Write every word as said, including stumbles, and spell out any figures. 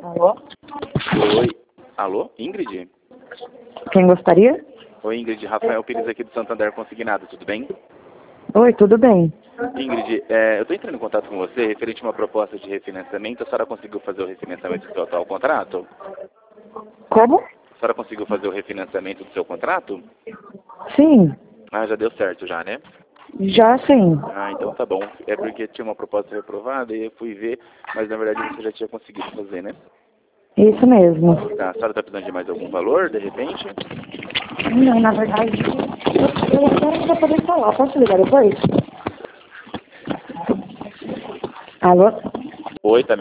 Alô? Oi. Alô? Ingrid? Quem gostaria? Oi, Ingrid. Rafael Pires aqui do Santander Consignado, tudo bem? Oi, tudo bem. Ingrid, é, eu estou entrando em contato com você referente a uma proposta de refinanciamento. A senhora conseguiu fazer o refinanciamento do seu atual contrato? Como? A senhora conseguiu fazer o refinanciamento do seu contrato? Sim, Ah, já deu certo já, né? já sim. Ah, então tá bom. É porque tinha uma proposta reprovada e eu fui ver, mas na verdade você já tinha conseguido fazer, né? Isso mesmo. Tá, a senhora está precisando de mais algum valor, de repente? Não, na verdade, eu eu quero pra poder falar. Posso ligar depois? Alô? Oi, tá